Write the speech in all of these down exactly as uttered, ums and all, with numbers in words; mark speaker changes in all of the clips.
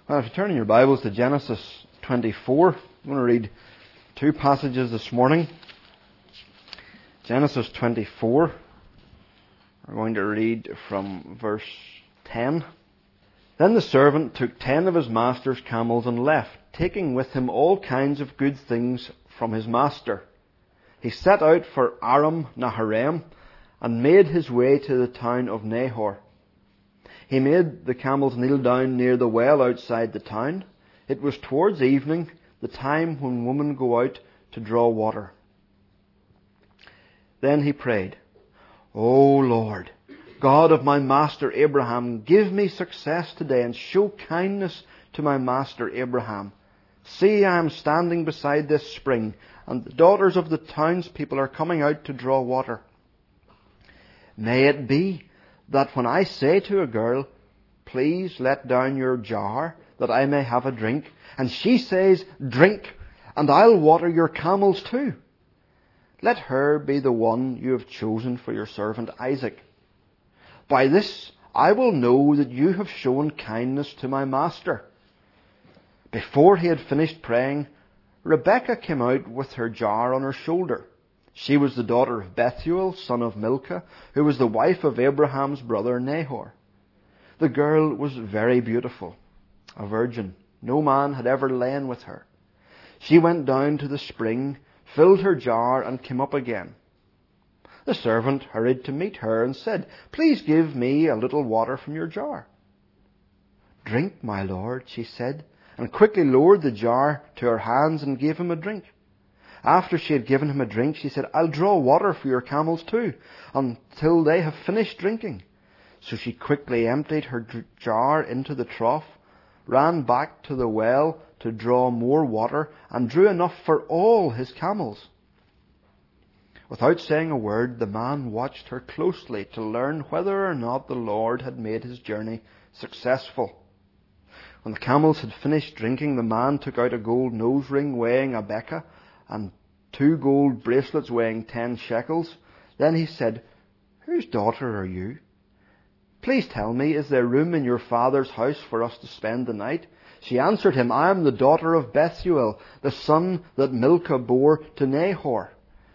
Speaker 1: Well, if you turn in your Bibles to Genesis twenty-four, I'm going to read two passages this morning. Genesis twenty-four, we're going to read from verse ten. Then the servant took ten of his master's camels and left, taking with him all kinds of good things from his master. He set out for Aram Naharaim and made his way to the town of Nahor. He made the camels kneel down near the well outside the town. It was towards evening, the time when women go out to draw water. Then he prayed, O Lord, God of my master Abraham, give me success today and show kindness to my master Abraham. See, I am standing beside this spring, and the daughters of the townspeople are coming out to draw water. May it be that when I say to a girl, please let down your jar that I may have a drink, and she says, drink, and I'll water your camels too. Let her be the one you have chosen for your servant Isaac. By this I will know that you have shown kindness to my master. Before he had finished praying, Rebekah came out with her jar on her shoulder. She was the daughter of Bethuel, son of Milcah, who was the wife of Abraham's brother Nahor. The girl was very beautiful, a virgin. No man had ever lain with her. She went down to the spring, filled her jar, and came up again. The servant hurried to meet her and said, Please give me a little water from your jar. Drink, my lord, she said, and quickly lowered the jar to her hands and gave him a drink. After she had given him a drink, she said, I'll draw water for your camels too, until they have finished drinking. So she quickly emptied her jar into the trough, ran back to the well to draw more water, and drew enough for all his camels. Without saying a word, the man watched her closely to learn whether or not the Lord had made his journey successful. When the camels had finished drinking, the man took out a gold nose ring weighing a beka, and two gold bracelets weighing ten shekels. Then he said, Whose daughter are you? Please tell me, is there room in your father's house for us to spend the night? She answered him, I am the daughter of Bethuel, the son that Milcah bore to Nahor.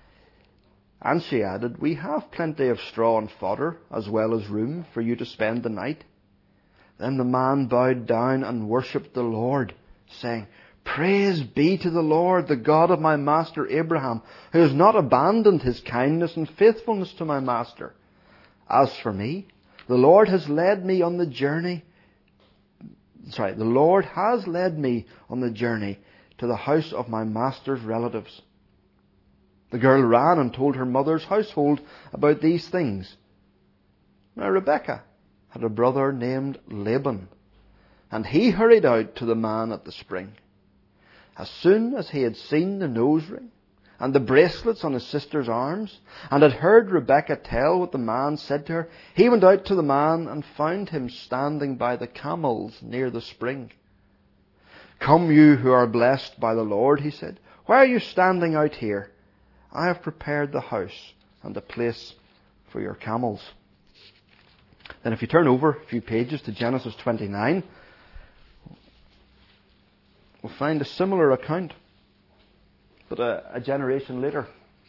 Speaker 1: And she added, We have plenty of straw and fodder, as well as room for you to spend the night. Then the man bowed down and worshipped the Lord, saying, Praise be to the Lord, the God of my master Abraham, who has not abandoned his kindness and faithfulness to my master. As for me, the Lord has led me on the journey. Sorry, the Lord has led me on the journey to the house of my master's relatives. The girl ran and told her mother's household about these things. Now Rebekah had a brother named Laban, and he hurried out to the man at the spring. As soon as he had seen the nose ring and the bracelets on his sister's arms, and had heard Rebekah tell what the man said to her, he went out to the man and found him standing by the camels near the spring. Come, you who are blessed by the Lord, he said. Why are you standing out here? I have prepared the house and a place for your camels. Then if you turn over a few pages to Genesis twenty-nine, we'll find a similar account, but a, a generation later.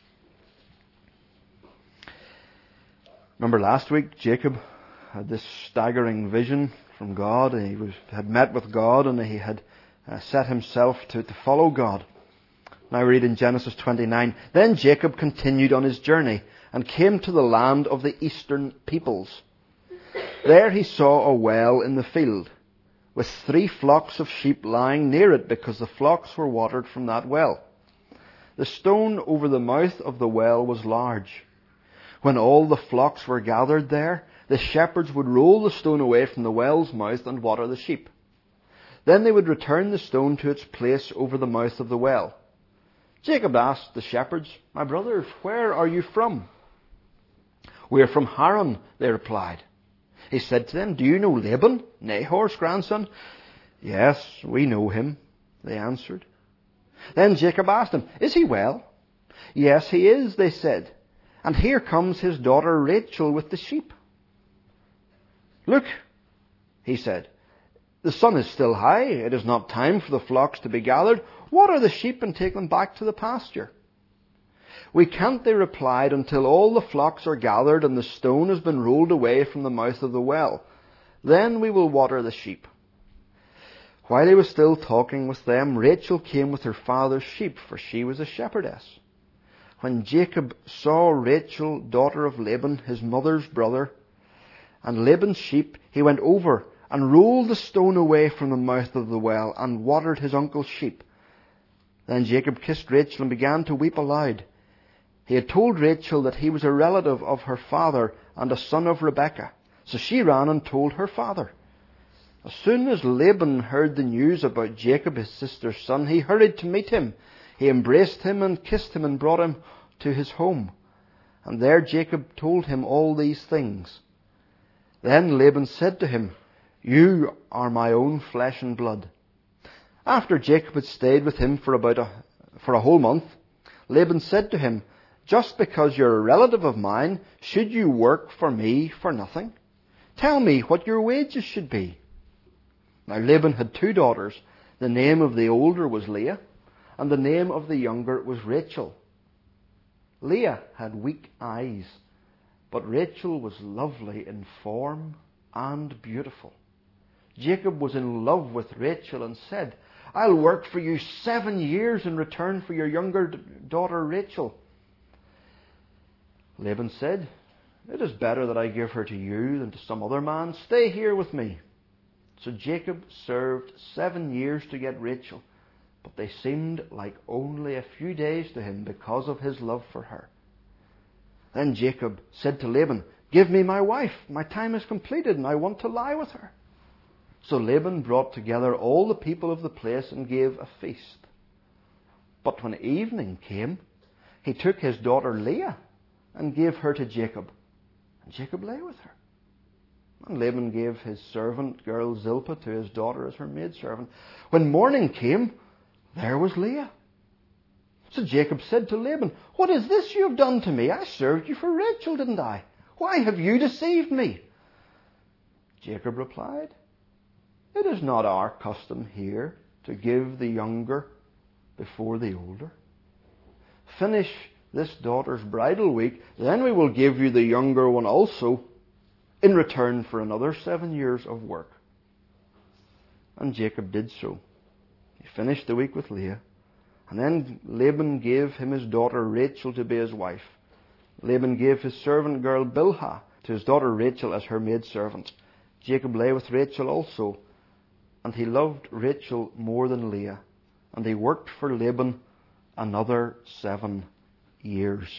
Speaker 1: Remember last week, Jacob had this staggering vision from God, and he was, had met with God, and he had uh, set himself to, to follow God. Now we read in Genesis twenty-nine, Then Jacob continued on his journey and came to the land of the eastern peoples. There he saw a well in the field, with three flocks of sheep lying near it, because the flocks were watered from that well. The stone over the mouth of the well was large. When all the flocks were gathered there, the shepherds would roll the stone away from the well's mouth and water the sheep. Then they would return the stone to its place over the mouth of the well. Jacob asked the shepherds, My brothers, where are you from? We are from Haran, they replied. He said to them, Do you know Laban, Nahor's grandson? Yes, we know him, they answered. Then Jacob asked them, Is he well? Yes, he is, they said. And here comes his daughter Rachel with the sheep. Look, he said, The sun is still high. It is not time for the flocks to be gathered. Water the sheep and take them back to the pasture." "We can't," they replied, "until all the flocks are gathered and the stone has been rolled away from the mouth of the well. Then we will water the sheep." While he was still talking with them, Rachel came with her father's sheep, for she was a shepherdess. When Jacob saw Rachel, daughter of Laban, his mother's brother, and Laban's sheep, he went over and rolled the stone away from the mouth of the well and watered his uncle's sheep. Then Jacob kissed Rachel and began to weep aloud. He had told Rachel that he was a relative of her father and a son of Rebekah. So she ran and told her father. As soon as Laban heard the news about Jacob, his sister's son, he hurried to meet him. He embraced him and kissed him and brought him to his home. And there Jacob told him all these things. Then Laban said to him, "You are my own flesh and blood." After Jacob had stayed with him for about a, for a whole month, Laban said to him, "Just because you're a relative of mine, should you work for me for nothing? Tell me what your wages should be." Now Laban had two daughters. The name of the older was Leah, and the name of the younger was Rachel. Leah had weak eyes, but Rachel was lovely in form and beautiful. Jacob was in love with Rachel and said, "I'll work for you seven years in return for your younger daughter Rachel." Laban said, "It is better that I give her to you than to some other man. Stay here with me." So Jacob served seven years to get Rachel, but they seemed like only a few days to him because of his love for her. Then Jacob said to Laban, "Give me my wife. My time is completed and I want to lie with her." So Laban brought together all the people of the place and gave a feast. But when evening came, he took his daughter Leah and gave her to Jacob. And Jacob lay with her. And Laban gave his servant girl Zilpah to his daughter as her maidservant. When morning came, there was Leah. So Jacob said to Laban, "What is this you have done to me? I served you for Rachel, didn't I? Why have you deceived me?" Jacob replied, "It is not our custom here to give the younger before the older. Finish this daughter's bridal week, then we will give you the younger one also in return for another seven years of work." And Jacob did so. He finished the week with Leah, and then Laban gave him his daughter Rachel to be his wife. Laban gave his servant girl Bilhah to his daughter Rachel as her maidservant. Jacob lay with Rachel also, and he loved Rachel more than Leah, and he worked for Laban another seven years.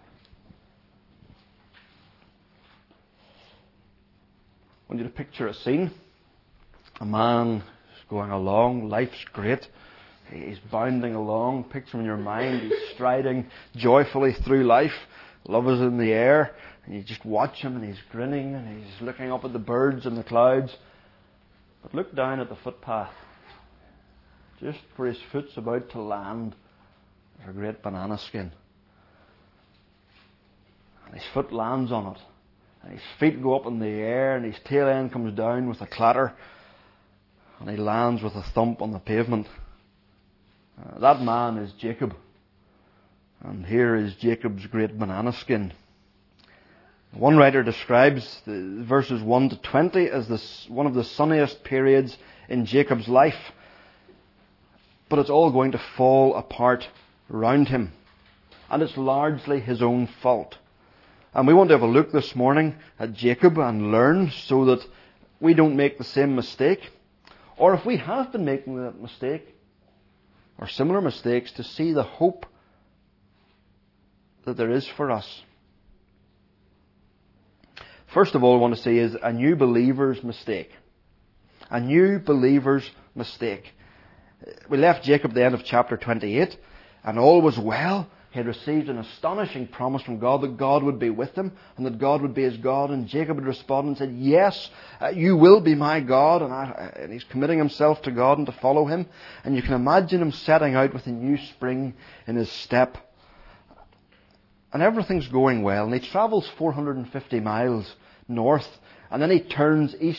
Speaker 1: I want you to picture a scene. A man is going along, life's great. He's bounding along. Picture in your mind, he's striding joyfully through life. Love is in the air. And you just watch him and he's grinning and he's looking up at the birds and the clouds. But look down at the footpath. Just where his foot's about to land, there's a great banana skin. And his foot lands on it. And his feet go up in the air and his tail end comes down with a clatter. And he lands with a thump on the pavement. Uh, that man is Jacob. And here is Jacob's great banana skin. One writer describes the verses one to twenty as this, one of the sunniest periods in Jacob's life. But it's all going to fall apart around him. And it's largely his own fault. And we want to have a look this morning at Jacob and learn so that we don't make the same mistake. Or if we have been making that mistake, or similar mistakes, to see the hope that there is for us. First of all, I want to say is a new believer's mistake. A new believer's mistake. We left Jacob at the end of chapter twenty-eight, and all was well. He had received an astonishing promise from God that God would be with him and that God would be his God. And Jacob had responded and said, "Yes, uh, you will be my God." And, I, and he's committing himself to God and to follow him. And you can imagine him setting out with a new spring in his step. And everything's going well. And he travels four hundred fifty miles north. And then he turns east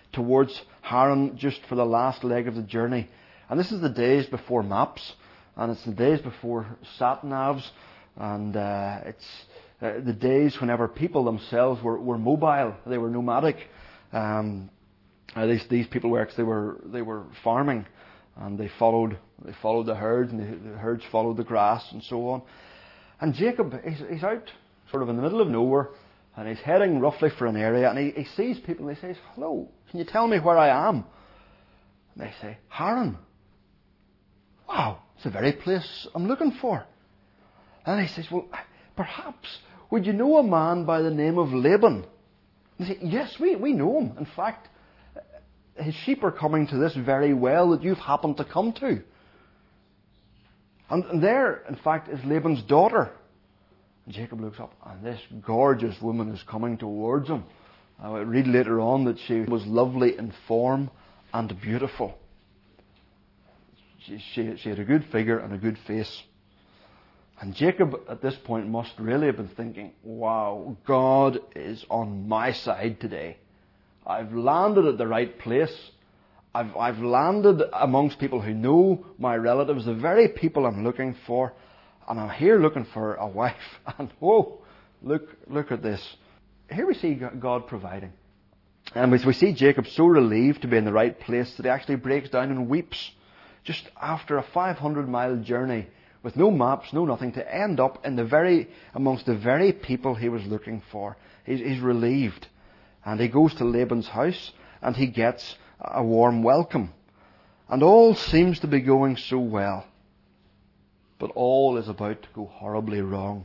Speaker 1: towards Haran just for the last leg of the journey. And this is the days before maps, and it's the days before sat-navs, and uh, it's uh, the days whenever people themselves were, were mobile, they were nomadic. Um, uh, these, these people were they were they were farming, and they followed they followed the herds, and the, the herds followed the grass, and so on. And Jacob, he's, he's out sort of in the middle of nowhere, and he's heading roughly for an area, and he, he sees people, and he says, "Hello, can you tell me where I am?" And they say, "Haran." "Wow, it's the very place I'm looking for." And he says, "Well, perhaps, would you know a man by the name of Laban?" And they say, "Yes, we, we know him. In fact, his sheep are coming to this very well that you've happened to come to." And, and there, in fact, is Laban's daughter. And Jacob looks up, and this gorgeous woman is coming towards him. I will read later on that she was lovely in form and beautiful. She, she, she had a good figure and a good face. And Jacob at this point must really have been thinking, wow, God is on my side today. I've landed at the right place. I've, I've landed amongst people who know my relatives, the very people I'm looking for. And I'm here looking for a wife. And whoa, look, look at this. Here we see God providing. And we see Jacob so relieved to be in the right place that he actually breaks down and weeps. Just after a five hundred mile journey with no maps, no nothing, to end up in the very, amongst the very people he was looking for. He's, he's relieved. And he goes to Laban's house and he gets a warm welcome. And all seems to be going so well. But all is about to go horribly wrong.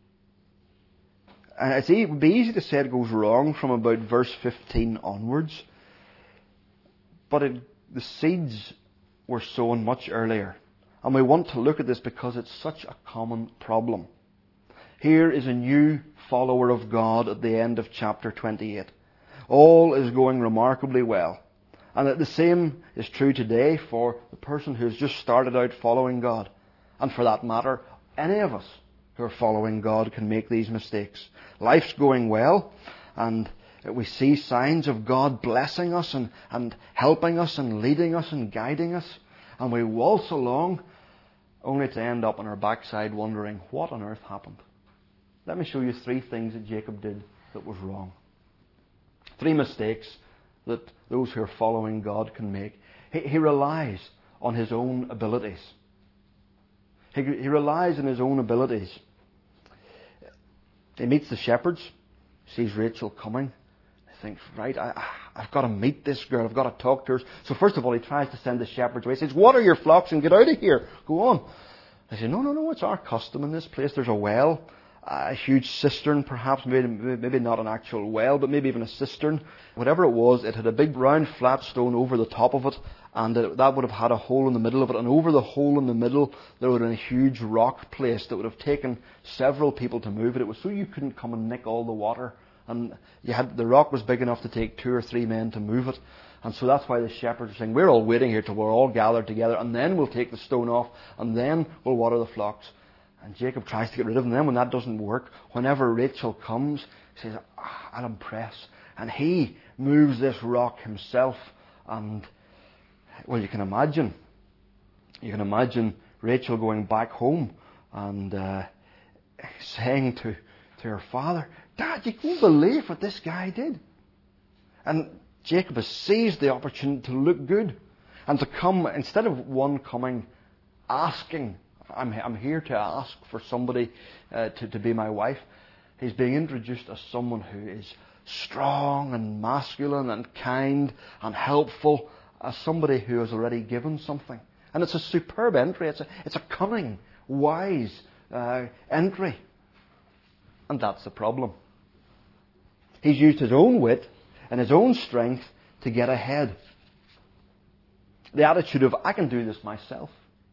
Speaker 1: And it's, it would be easy to say it goes wrong from about verse fifteen onwards. But it, the seeds were sown much earlier. And we want to look at this because it's such a common problem. Here is a new follower of God at the end of chapter twenty-eight. All is going remarkably well. And the same is true today for the person who has just started out following God. And for that matter, any of us who are following God can make these mistakes. Life's going well, and we see signs of God blessing us and, and helping us and leading us and guiding us. And we waltz along only to end up on our backside wondering what on earth happened. Let me show you three things that Jacob did that was wrong. Three mistakes that those who are following God can make. He, he relies on his own abilities. He, he relies on his own abilities. He meets the shepherds, sees Rachel coming. He thinks, right, I, I've got to meet this girl. I've got to talk to her. So first of all, he tries to send the shepherds away. He says, water your flocks and get out of here. Go on. They say, no, no, no, it's our custom in this place. There's a well, a huge cistern perhaps, maybe, maybe not an actual well, but maybe even a cistern. Whatever it was, it had a big round flat stone over the top of it, and it, that would have had a hole in the middle of it, and over the hole in the middle there would have been a huge rock placed that would have taken several people to move it. It was so you couldn't come and nick all the water, and you had the rock was big enough to take two or three men to move it. And so that's why the shepherds are saying, we're all waiting here till we're all gathered together, and then we'll take the stone off, and then we'll water the flocks. And Jacob tries to get rid of them. Then when that doesn't work, whenever Rachel comes, he says, ah, I'll impress. And he moves this rock himself. And, well, you can imagine. You can imagine Rachel going back home and uh, saying to, to her father, Dad, you can't believe what this guy did. And Jacob has seized the opportunity to look good. And to come, instead of one coming asking, I'm, I'm here to ask for somebody uh, to, to be my wife. He's being introduced as someone who is strong and masculine and kind and helpful, as somebody who has already given something. And it's a superb entry. It's a, it's a cunning, wise uh, entry. And that's the problem. He's used his own wit and his own strength to get ahead. The attitude of, I can do this myself.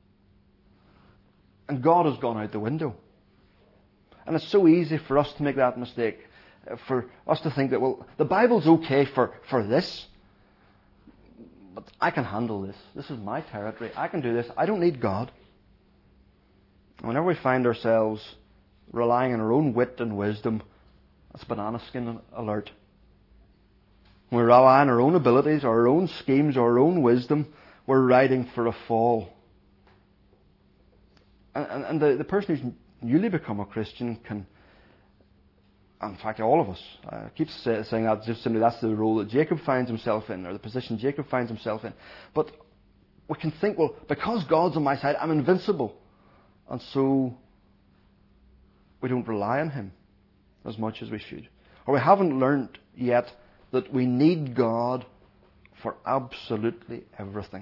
Speaker 1: And God has gone out the window. And it's so easy for us to make that mistake. For us to think that, well, the Bible's okay for, for this. But I can handle this. This is my territory. I can do this. I don't need God. Whenever we find ourselves relying on our own wit and wisdom, that's banana skin alert. When we rely on our own abilities, our own schemes, our own wisdom, we're riding for a fall. And, and, and the, the person who's newly become a Christian can, in fact all of us, I keep say, saying that just simply that's the role that Jacob finds himself in, or the position Jacob finds himself in. But we can think, well, because God's on my side, I'm invincible. And so we don't rely on Him as much as we should. Or we haven't learnt yet that we need God for absolutely everything.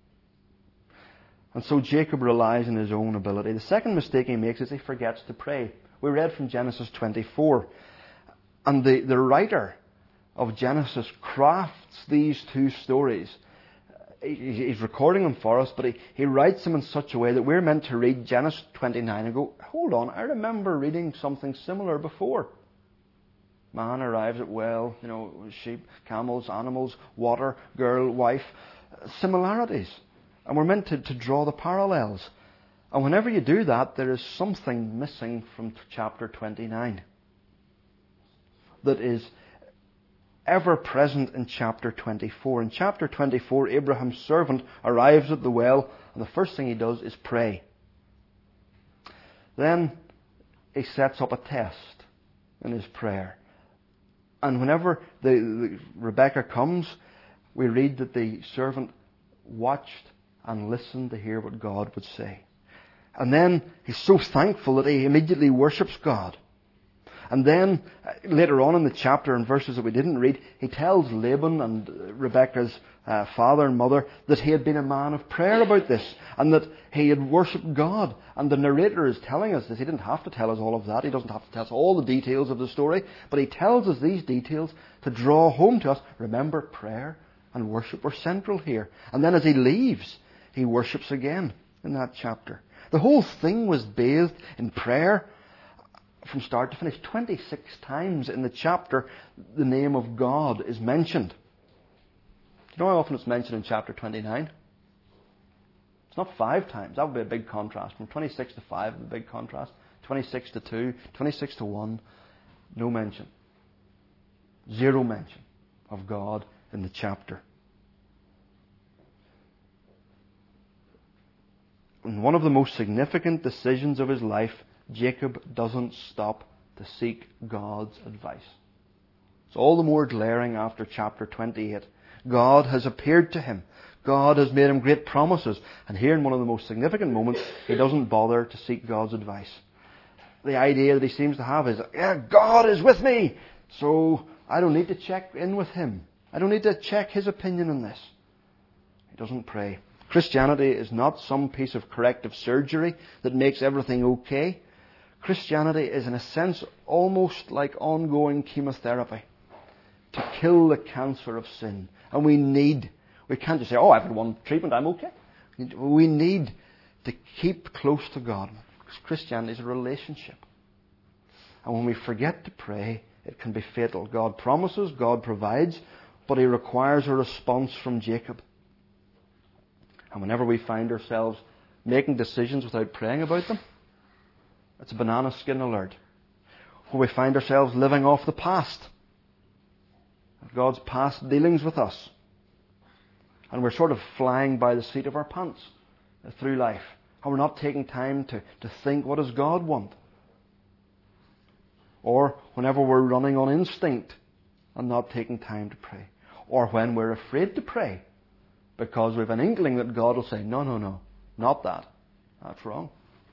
Speaker 1: And so Jacob relies on his own ability. The second mistake he makes is he forgets to pray. We read from Genesis twenty-four. And the, the writer of Genesis crafts these two stories. He, he's recording them for us, but he, he writes them in such a way that we're meant to read Genesis twenty-nine and go, hold on, I remember reading something similar before. Man arrives at well, you know, sheep, camels, animals, water, girl, wife, similarities. And we're meant to, to draw the parallels. And whenever you do that, there is something missing from chapter twenty-nine that is ever present in chapter twenty-four. In chapter twenty-four, Abraham's servant arrives at the well, and the first thing he does is pray. Then he sets up a test in his prayer. And whenever the, the Rebecca comes, we read that the servant watched and listened to hear what God would say. And then he's so thankful that he immediately worships God. And then, uh, later on in the chapter, in verses that we didn't read, he tells Laban and Rebekah's uh, father and mother that he had been a man of prayer about this, and that he had worshipped God. And the narrator is telling us this. He didn't have to tell us all of that. He doesn't have to tell us all the details of the story. But he tells us these details to draw home to us. Remember, prayer and worship were central here. And then as he leaves, he worships again in that chapter. The whole thing was bathed in prayer from start to finish. twenty-six times in the chapter the name of God is mentioned. Do you know how often it's mentioned in chapter twenty-nine? It's not five times. That would be a big contrast. From twenty-six to five would be a big contrast. twenty-six to two, twenty-six to one, no mention. Zero mention of God in the chapter. In one of the most significant decisions of his life, Jacob doesn't stop to seek God's advice. It's all the more glaring after chapter twenty-eight. God has appeared to him. God has made him great promises. And here in one of the most significant moments, he doesn't bother to seek God's advice. The idea that he seems to have is, yeah, God is with me, so I don't need to check in with him. I don't need to check his opinion on this. He doesn't pray. Christianity is not some piece of corrective surgery that makes everything okay. Christianity is, in a sense, almost like ongoing chemotherapy to kill the cancer of sin. And we need, we can't just say, oh, I've had one treatment, I'm okay. We need to keep close to God. Because Christianity is a relationship. And when we forget to pray, it can be fatal. God promises, God provides, but He requires a response from Jacob. And whenever we find ourselves making decisions without praying about them, it's a banana skin alert. When we find ourselves living off the past, God's past dealings with us, and we're sort of flying by the seat of our pants through life, and we're not taking time to, to think, what does God want? Or whenever we're running on instinct and not taking time to pray. Or when we're afraid to pray because we have an inkling that God will say, no, no, no, not that. That's wrong.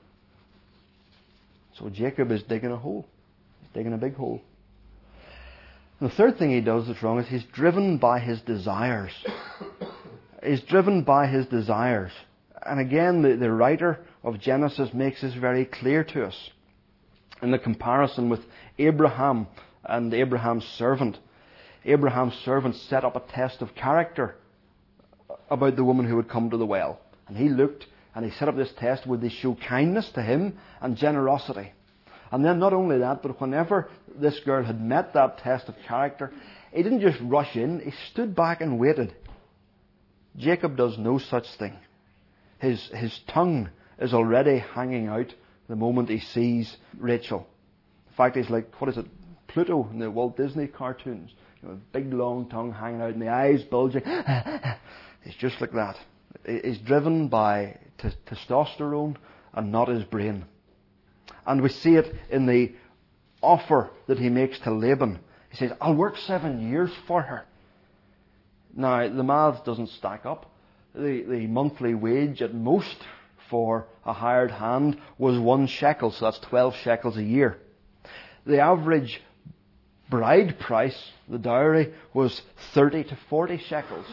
Speaker 1: So Jacob is digging a hole. He's digging a big hole. And the third thing he does that's wrong is he's driven by his desires. He's driven by his desires. And again, the, the writer of Genesis makes this very clear to us. In the comparison with Abraham and Abraham's servant. Abraham's servant set up a test of character about the woman who would come to the well. And he looked and he set up this test. Would they show kindness to him and generosity? And then not only that, but whenever this girl had met that test of character, he didn't just rush in. He stood back and waited. Jacob does no such thing. His, his tongue is already hanging out the moment he sees Rachel. In fact, he's like, what is it, Pluto in the Walt Disney cartoons. You know, big long tongue hanging out and the eyes bulging. He's just like that. He's driven by t- testosterone and not his brain. And we see it in the offer that he makes to Laban. He says, I'll work seven years for her. Now, the math doesn't stack up. The, the monthly wage at most for a hired hand was one shekel, so that's twelve shekels a year. The average bride price, the dowry, was thirty to forty shekels.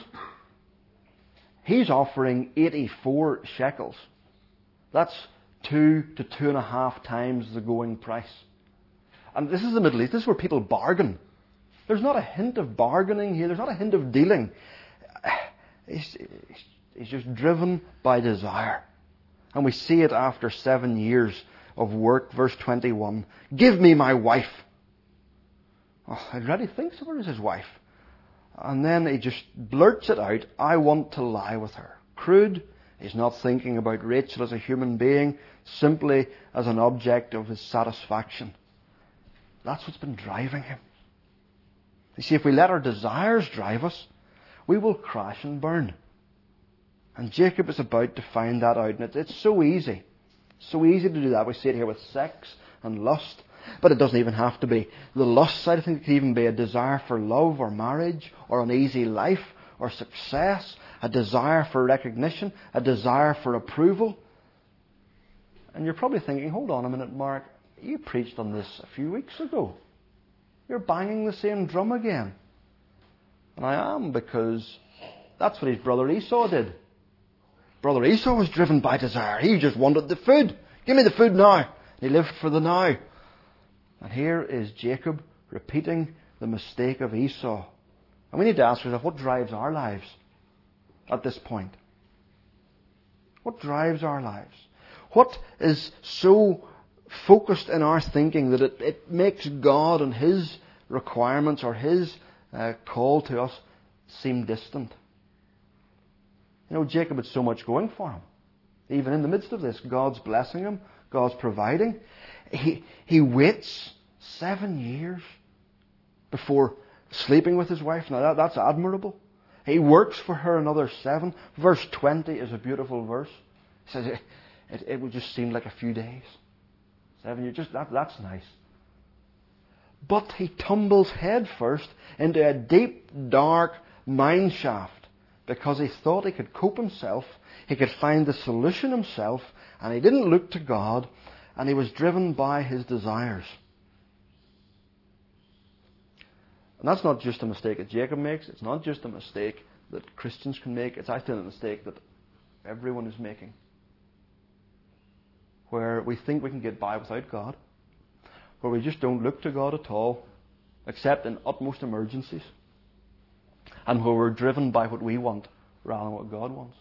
Speaker 1: He's offering eighty-four shekels. That's two to two and a half times the going price. And this is the Middle East. This is where people bargain. There's not a hint of bargaining here. There's not a hint of dealing. He's, he's just driven by desire. And we see it after seven years of work. Verse twenty-one. Give me my wife. Oh, he already thinks of her as his wife. And then he just blurts it out. I want to lie with her. Crude. He's not thinking about Rachel as a human being, simply as an object of his satisfaction. That's what's been driving him. You see, if we let our desires drive us, we will crash and burn. And Jacob is about to find that out. And it's so easy. So easy to do that. We see it here with sex and lust. But it doesn't even have to be the lust side. I think it could even be a desire for love or marriage or an easy life or success, a desire for recognition, a desire for approval. And you're probably thinking, hold on a minute, Mark, you preached on this a few weeks ago. You're banging the same drum again. And I am, because that's what his brother Esau did. Brother Esau was driven by desire. He just wanted the food. Give me the food now. He lived for the now. And here is Jacob repeating the mistake of Esau. And we need to ask ourselves, what drives our lives at this point? What drives our lives? What is so focused in our thinking that it, it makes God and His requirements or His uh, call to us seem distant? You know, Jacob had so much going for him. Even in the midst of this, God's blessing him, God's providing. He, he waits seven years before sleeping with his wife. Now that, that's admirable. He works for her another seven. Verse twenty is a beautiful verse. He says it, it, it would just seem like a few days. Seven years, just that, that's nice. But he tumbles headfirst into a deep, dark mine shaft because he thought he could cope himself, he could find the solution himself, and he didn't look to God, and he was driven by his desires. And that's not just a mistake that Jacob makes. It's not just a mistake that Christians can make. It's actually a mistake that everyone is making. Where we think we can get by without God. Where we just don't look to God at all, except in utmost emergencies. And where we're driven by what we want rather than what God wants.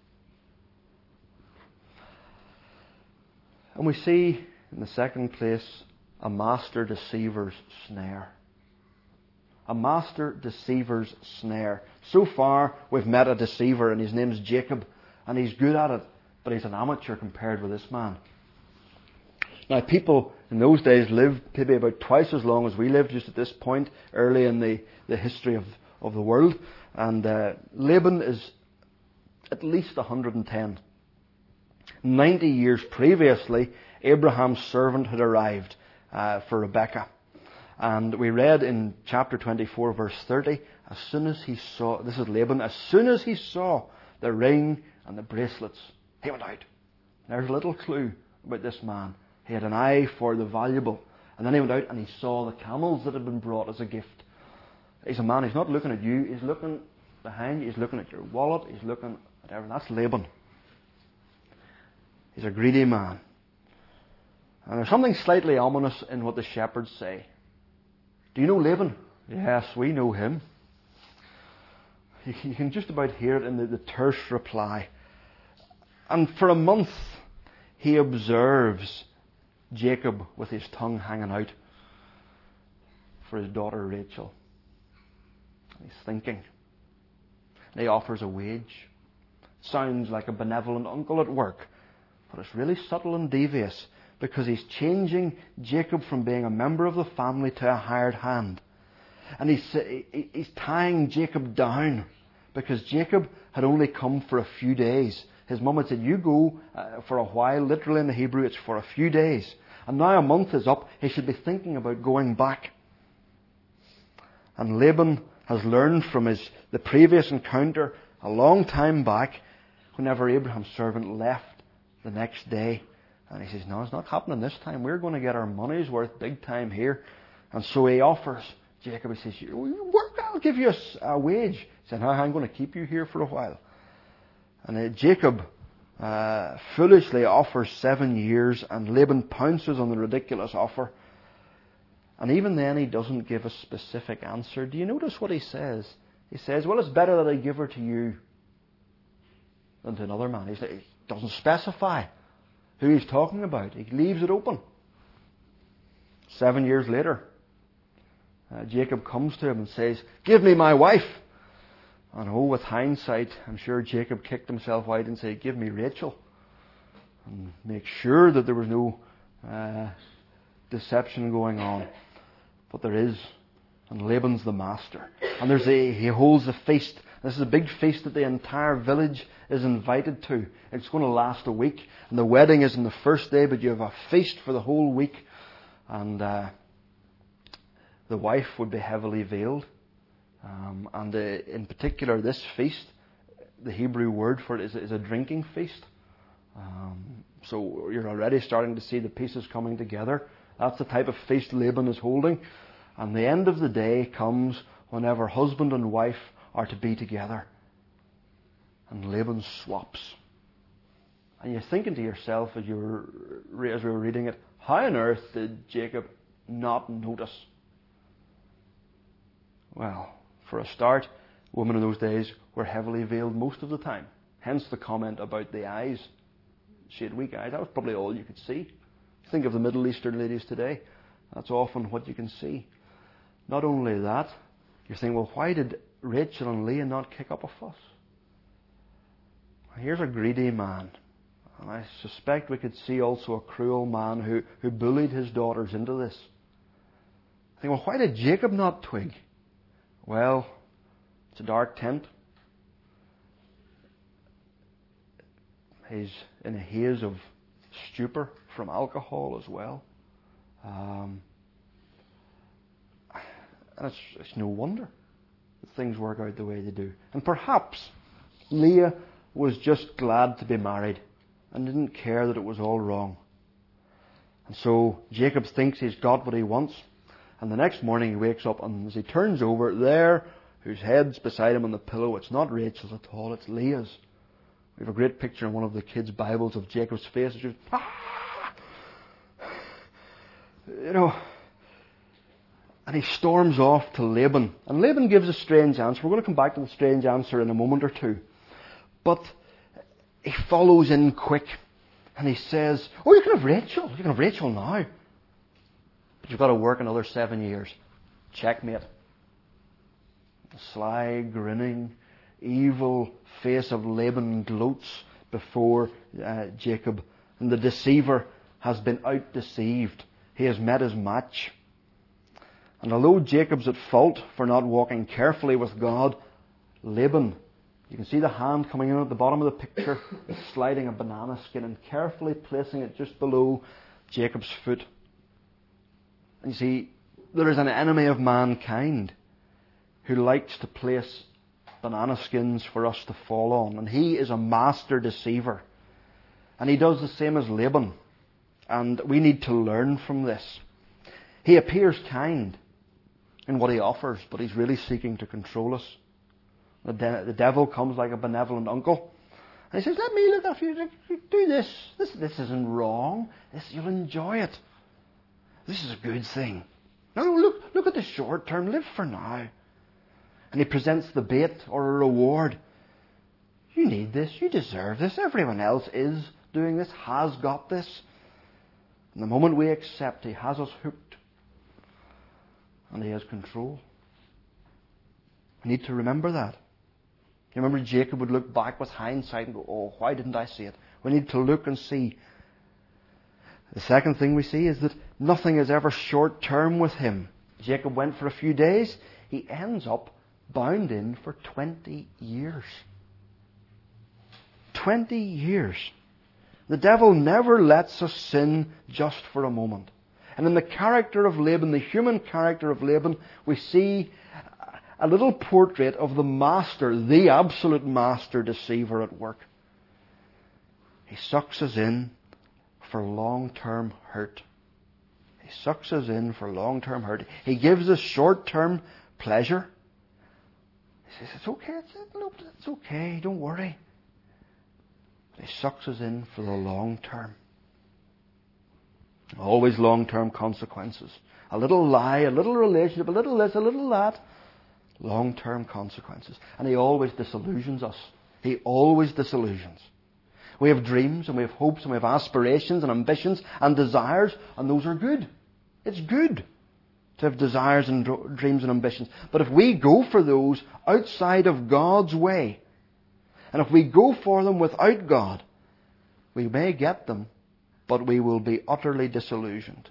Speaker 1: And we see, in the second place, a master deceiver's snare. A master deceiver's snare. So far, we've met a deceiver, and his name's Jacob, and he's good at it, but he's an amateur compared with this man. Now, people in those days lived maybe about twice as long as we lived, just at this point, early in the, the history of, of the world. And uh, Laban is at least one hundred ten. Ninety years previously, Abraham's servant had arrived uh, for Rebekah. And we read in chapter twenty-four, verse thirty, as soon as he saw, this is Laban, as soon as he saw the ring and the bracelets, he went out. There's a little clue about this man. He had an eye for the valuable. And then he went out and he saw the camels that had been brought as a gift. He's a man, he's not looking at you, he's looking behind you, he's looking at your wallet, he's looking at everything. That's Laban. He's a greedy man. And there's something slightly ominous in what the shepherds say. Do you know Laban? Yes, we know him. You can just about hear it in the, the terse reply. And for a month, he observes Jacob with his tongue hanging out for his daughter Rachel. He's thinking. And he offers a wage. Sounds like a benevolent uncle at work. But it's really subtle and devious, because he's changing Jacob from being a member of the family to a hired hand. and he's, he, he's tying Jacob down because Jacob had only come for a few days. His mum had said, you go uh, for a while. Literally in the Hebrew, it's for a few days. And now a month is up. He should be thinking about going back. And Laban has learned from his the previous encounter a long time back, whenever Abraham's servant left the next day. And he says, no, it's not happening this time. We're going to get our money's worth big time here. And so he offers Jacob, he says, work, I'll give you a, a wage. He said, no, I'm going to keep you here for a while. And uh, Jacob uh, foolishly offers seven years, and Laban pounces on the ridiculous offer. And even then he doesn't give a specific answer. Do you notice what he says? He says, well, it's better that I give her to you than to another man. He's like, he doesn't specify who he's talking about. He leaves it open. Seven years later, uh, Jacob comes to him and says, give me my wife. And oh, with hindsight, I'm sure Jacob kicked himself out and said, give me Rachel. And make sure that there was no uh, deception going on. But there is. And Laban's the master. And there's a, he holds a feast. This is a big feast that the entire village is invited to. It's going to last a week. And the wedding is on the first day, but you have a feast for the whole week. And uh, the wife would be heavily veiled. Um, and uh, in particular, this feast, the Hebrew word for it is, is a drinking feast. Um, so you're already starting to see the pieces coming together. That's the type of feast Laban is holding. And the end of the day comes whenever husband and wife are to be together. And Laban swaps. And you're thinking to yourself as you were, as we were reading it, how on earth did Jacob not notice? Well, for a start, women in those days were heavily veiled most of the time. Hence the comment about the eyes. She had weak eyes. That was probably all you could see. Think of the Middle Eastern ladies today. That's often what you can see. Not only that, you're thinking, well, why did Rachel and Leah not kick up a fuss? Here's a greedy man. And I suspect we could see also a cruel man who, who bullied his daughters into this. I think, well, why did Jacob not twig? Well, it's a dark tent. He's in a haze of stupor from alcohol as well. Um, and it's, it's no wonder that things work out the way they do. And perhaps Leah was just glad to be married and didn't care that it was all wrong. And so Jacob thinks he's got what he wants. And the next morning he wakes up, and as he turns over, there, whose head's beside him on the pillow, it's not Rachel's at all, it's Leah's. We have a great picture in one of the kids' Bibles of Jacob's face. It's just, ah! You know, and he storms off to Laban. And Laban gives a strange answer. We're going to come back to the strange answer in a moment or two. But he follows in quick, and he says, oh, you can have Rachel. You can have Rachel now. But you've got to work another seven years. Checkmate. The sly, grinning, evil face of Laban gloats before uh, Jacob. And the deceiver has been out-deceived. He has met his match. And although Jacob's at fault for not walking carefully with God, Laban, you can see the hand coming in at the bottom of the picture, is sliding a banana skin and carefully placing it just below Jacob's foot. And you see, there is an enemy of mankind who likes to place banana skins for us to fall on. And he is a master deceiver. And he does the same as Laban. And we need to learn from this. He appears kind in what he offers, but he's really seeking to control us. The, de- the devil comes like a benevolent uncle. And he says, let me look after you. Do this. This, this isn't wrong. This, you'll enjoy it. This is a good thing. No, look, look at the short term. Live for now. And he presents the bait or a reward. You need this. You deserve this. Everyone else is doing this, has got this. And the moment we accept, he has us hooked. And he has control. We need to remember that. You remember Jacob would look back with hindsight and go, oh, why didn't I see it? We need to look and see. The second thing we see is that nothing is ever short term with him. Jacob went for a few days. he ends up bound in for twenty years. Twenty years. The devil never lets us sin just for a moment. And in the character of Laban, the human character of Laban, we see a little portrait of the master, the absolute master deceiver at work. He sucks us in for long-term hurt. He sucks us in for long-term hurt. He gives us short-term pleasure. He says, it's okay, it's, no, it's okay, don't worry. But he sucks us in for the long term. Always long-term consequences. A little lie, a little relationship, a little this, a little that. Long-term consequences. And he always disillusions us. He always disillusions. We have dreams and we have hopes and we have aspirations and ambitions and desires, and those are good. It's good to have desires and dreams and ambitions. But if we go for those outside of God's way, and if we go for them without God, we may get them, but we will be utterly disillusioned.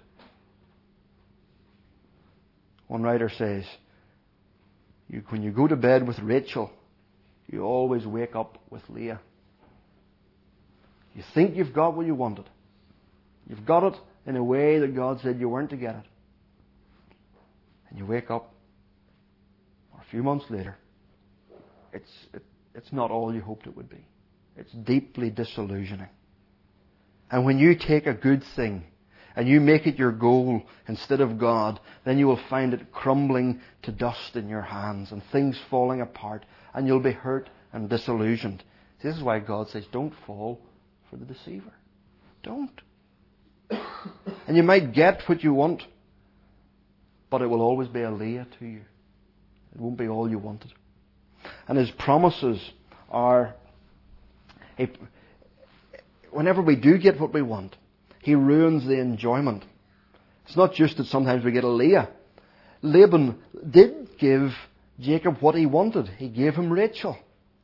Speaker 1: One writer says, you, when you go to bed with Rachel, you always wake up with Leah. You think you've got what you wanted. You've got it in a way that God said you weren't to get it. And you wake up, or a few months later, it's, it, it's not all you hoped it would be. It's deeply disillusioning. And when you take a good thing and you make it your goal instead of God, then you will find it crumbling to dust in your hands and things falling apart, and you'll be hurt and disillusioned. This is why God says, don't fall for the deceiver. Don't. And you might get what you want, but it will always be a Leah to you. It won't be all you wanted. And his promises are, he, whenever we do get what we want, he ruins the enjoyment. It's not just that sometimes we get a Leah. Laban did give Jacob what he wanted. He gave him Rachel.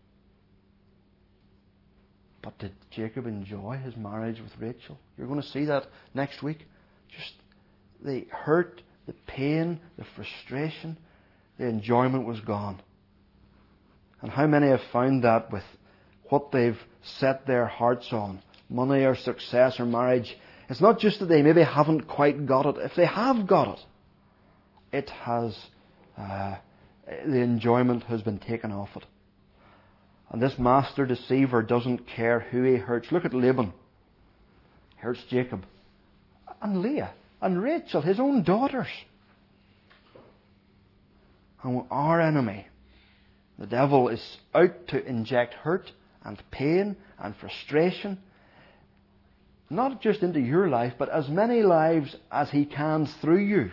Speaker 1: But did Jacob enjoy his marriage with Rachel? You're going to see that next week. Just the hurt, the pain, the frustration, the enjoyment was gone. And how many have found that with what they've set their hearts on, money or success or marriage? It's not just that they maybe haven't quite got it. If they have got it, it has, uh, the enjoyment has been taken off it. And this master deceiver doesn't care who he hurts. Look at Laban. He hurts Jacob. And Leah. And Rachel, his own daughters. And our enemy, the devil, is out to inject hurt and pain and frustration, not just into your life, but as many lives as he can through you.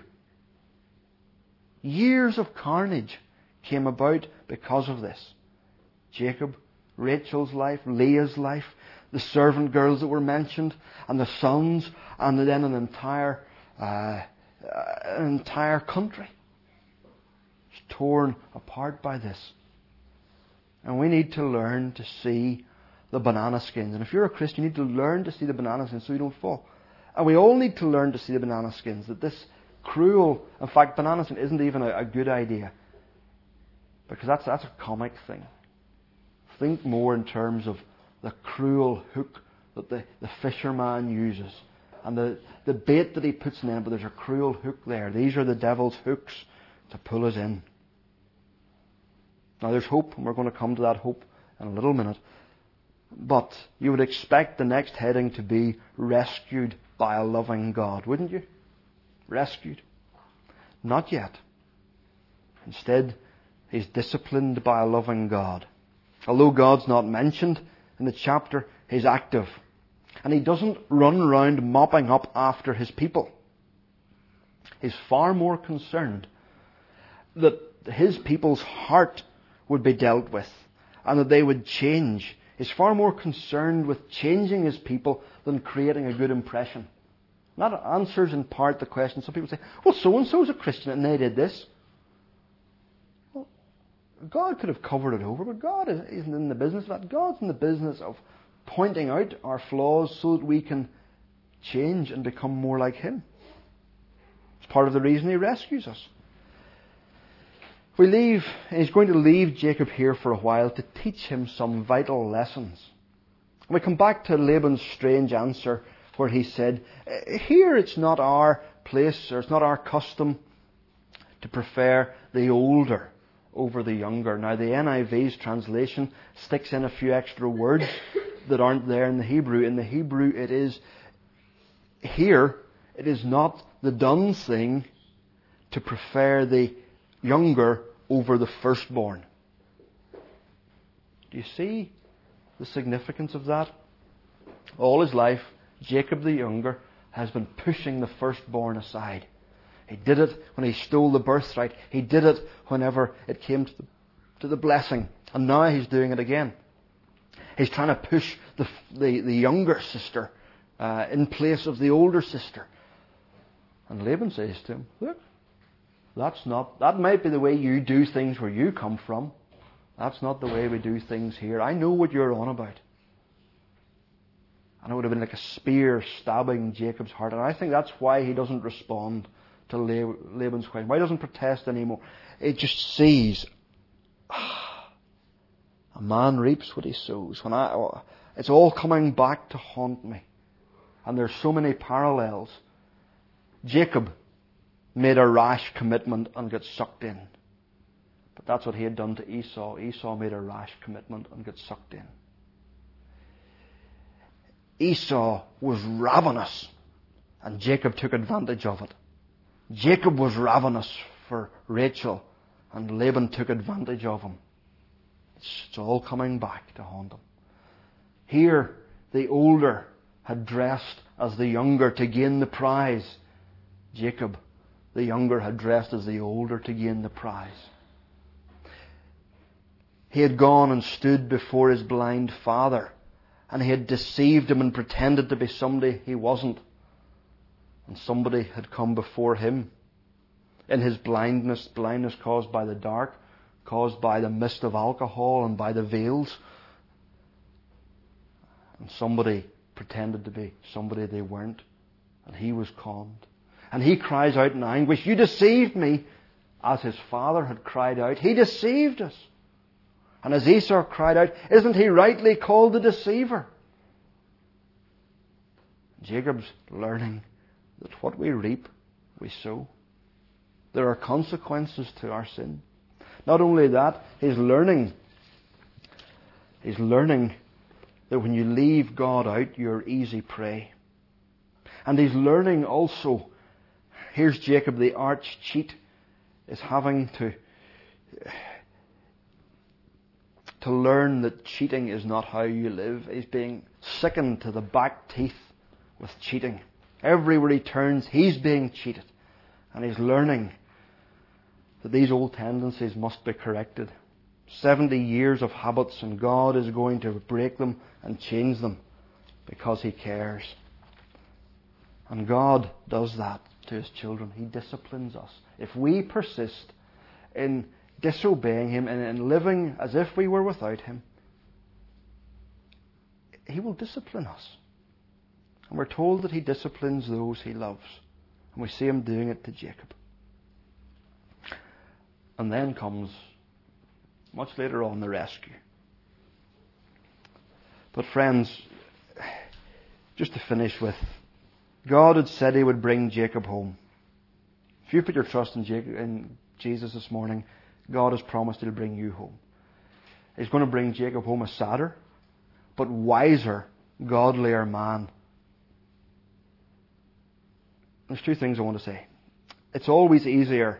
Speaker 1: Years of carnage came about because of this. Jacob, Rachel's life, Leah's life, the servant girls that were mentioned, and the sons, and then an entire, uh, an entire country. It's torn apart by this. And we need to learn to see the banana skins. And if you're a Christian, you need to learn to see the banana skins so you don't fall. And we all need to learn to see the banana skins. That this cruel, in fact, banana skin isn't even a, a good idea. Because that's, that's a comic thing. Think more in terms of the cruel hook that the, the fisherman uses. And the, the bait that he puts in, but there's a cruel hook there. These are the devil's hooks to pull us in. Now there's hope, and we're going to come to that hope in a little minute. But you would expect the next heading to be rescued by a loving God, wouldn't you? Rescued. Not yet. Instead, he's disciplined by a loving God. Although God's not mentioned in the chapter, he's active. And he doesn't run around mopping up after his people. He's far more concerned that his people's heart would be dealt with and that they would change. He's far more concerned with changing his people than creating a good impression. And that answers in part the question. Some people say, well, so-and-so's a Christian and they did this. God could have covered it over, but God isn't in the business of that. God's in the business of pointing out our flaws so that we can change and become more like him. It's part of the reason he rescues us. We leave, he's going to leave Jacob here for a while to teach him some vital lessons. We come back to Laban's strange answer where he said, here it's not our place, or it's not our custom to prefer the older over the younger. Now the N I V's translation sticks in a few extra words that aren't there in the Hebrew. In the Hebrew it is, here, it is not the done thing to prefer the younger over the firstborn. Do you see the significance of that? All his life, Jacob the younger has been pushing the firstborn aside. He did it when he stole the birthright. He did it whenever it came to the, to the blessing. And now he's doing it again. He's trying to push the, the, the younger sister uh, in place of the older sister. And Laban says to him, look, that's not, that might be the way you do things where you come from. That's not the way we do things here. I know what you're on about. And it would have been like a spear stabbing Jacob's heart. And I think that's why he doesn't respond to Laban's question. Why he doesn't protest anymore. It just sees, ah, a man reaps what he sows. When I, it's all coming back to haunt me. And there's so many parallels. Jacob made a rash commitment and got sucked in. But that's what he had done to Esau. Esau made a rash commitment and got sucked in. Esau was ravenous, and Jacob took advantage of it. Jacob was ravenous for Rachel, and Laban took advantage of him. It's, it's all coming back to haunt him. Here, the older had dressed as the younger to gain the prize. Jacob, the younger, had dressed as the older to gain the prize. He had gone and stood before his blind father, and he had deceived him and pretended to be somebody he wasn't. And somebody had come before him in his blindness, blindness caused by the dark, caused by the mist of alcohol and by the veils. And somebody pretended to be somebody they weren't, and he was conned. And he cries out in anguish, you deceived me, as his father had cried out. He deceived us. And as Esau cried out, isn't he rightly called the deceiver? Jacob's learning that what we reap, we sow. There are consequences to our sin. Not only that, he's learning, he's learning that when you leave God out, you're easy prey. And he's learning also, here's Jacob, the arch cheat, is having to to learn that cheating is not how you live. He's being sickened to the back teeth with cheating. Everywhere he turns, he's being cheated. And he's learning that these old tendencies must be corrected. Seventy years of habits, and God is going to break them and change them because he cares. And God does that to his children. He disciplines us. If we persist in disobeying him and in living as if we were without him, he will discipline us. And we're told that he disciplines those he loves. And we see him doing it to Jacob. And then comes, much later on, the rescue. But friends, just to finish with, God had said he would bring Jacob home. If you put your trust in, Jacob, in Jesus this morning, God has promised he'll bring you home. He's going to bring Jacob home a sadder, but wiser, godlier man. There's two things I want to say. It's always easier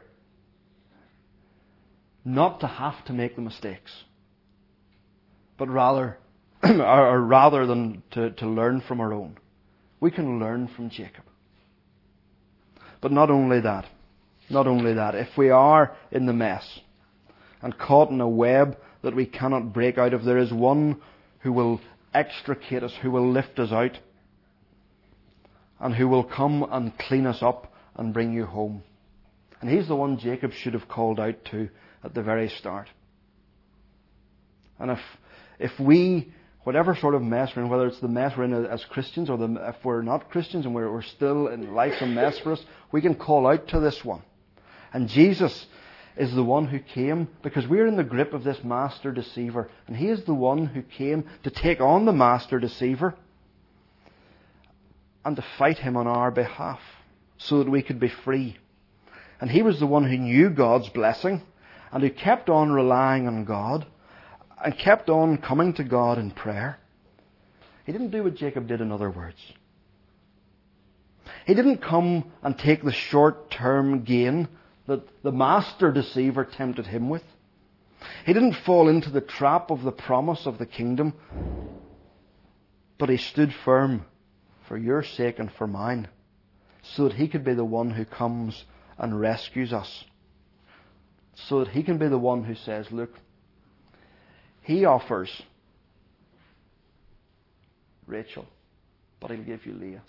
Speaker 1: not to have to make the mistakes, but rather, or rather than to, to learn from our own. We can learn from Jacob. But not only that, not only that, if we are in the mess and caught in a web that we cannot break out of, there is one who will extricate us, who will lift us out, and who will come and clean us up and bring you home. And he's the one Jacob should have called out to at the very start. And if if we, whatever sort of mess we're in, whether it's the mess we're in as Christians, or the, if we're not Christians and we're, we're still in life's a mess for us, we can call out to this one. And Jesus is the one who came because we're in the grip of this master deceiver. And he is the one who came to take on the master deceiver and to fight him on our behalf so that we could be free. And he was the one who knew God's blessing and who kept on relying on God and kept on coming to God in prayer. He didn't do what Jacob did, in other words. He didn't come and take the short-term gain that the master deceiver tempted him with. He didn't fall into the trap of the promise of the kingdom, but he stood firm for your sake and for mine, so that he could be the one who comes and rescues us. So that he can be the one who says, look, he offers Rachel, but he'll give you Leah.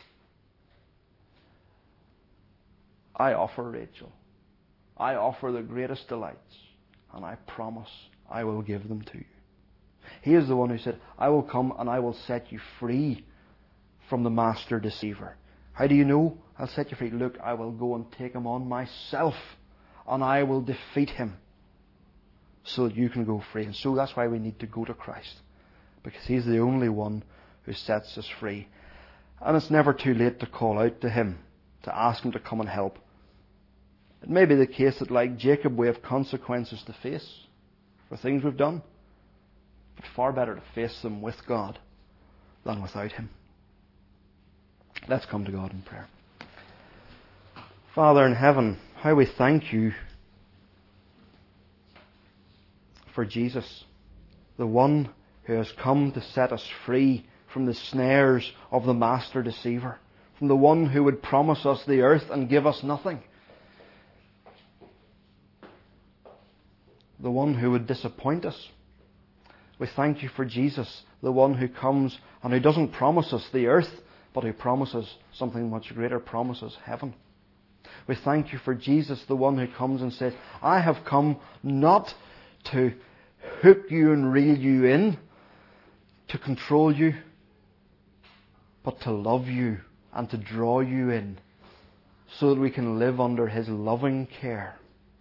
Speaker 1: I offer Rachel. I offer the greatest delights, and I promise I will give them to you. He is the one who said, I will come and I will set you free from the master deceiver. How do you know I'll set you free? Look, I will go and take him on myself, and I will defeat him so that you can go free. And so that's why we need to go to Christ, because he's the only one who sets us free. And it's never too late to call out to him, to ask him to come and help. It may be the case that, like Jacob, we have consequences to face for things we've done, but far better to face them with God than without him. Let's come to God in prayer. Father in heaven, how we thank you for Jesus, the one who has come to set us free from the snares of the master deceiver, from the one who would promise us the earth and give us nothing, the one who would disappoint us. We thank you for Jesus, the one who comes and who doesn't promise us the earth, but who promises something much greater, promises heaven. We thank you for Jesus, the one who comes and says, I have come not to hook you and reel you in, to control you, but to love you and to draw you in so that we can live under his loving care.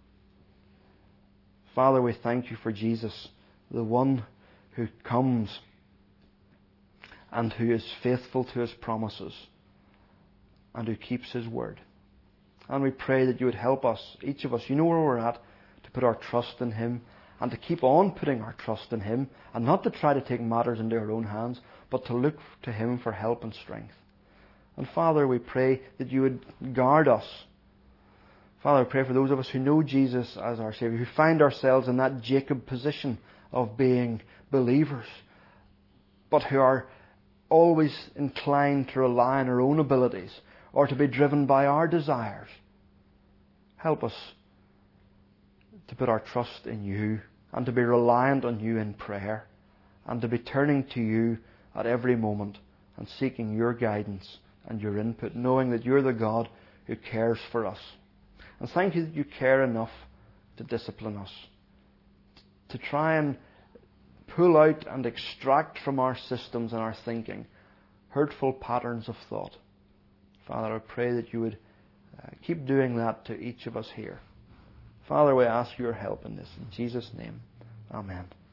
Speaker 1: Father, we thank you for Jesus, the one who comes and who is faithful to his promises and who keeps his word. And we pray that you would help us, each of us, you know where we're at, to put our trust in him and to keep on putting our trust in him, and not to try to take matters into our own hands, but to look to him for help and strength. And Father, we pray that you would guard us. Father, I pray for those of us who know Jesus as our Saviour, who find ourselves in that Jacob position of being believers, but who are always inclined to rely on our own abilities or to be driven by our desires. Help us to put our trust in you and to be reliant on you in prayer and to be turning to you at every moment and seeking your guidance and your input, knowing that you're the God who cares for us. And thank you that you care enough to discipline us, to try and pull out and extract from our systems and our thinking hurtful patterns of thought. Father, I pray that you would uh, keep doing that to each of us here. Father, we ask your help in this. In Jesus' name, amen.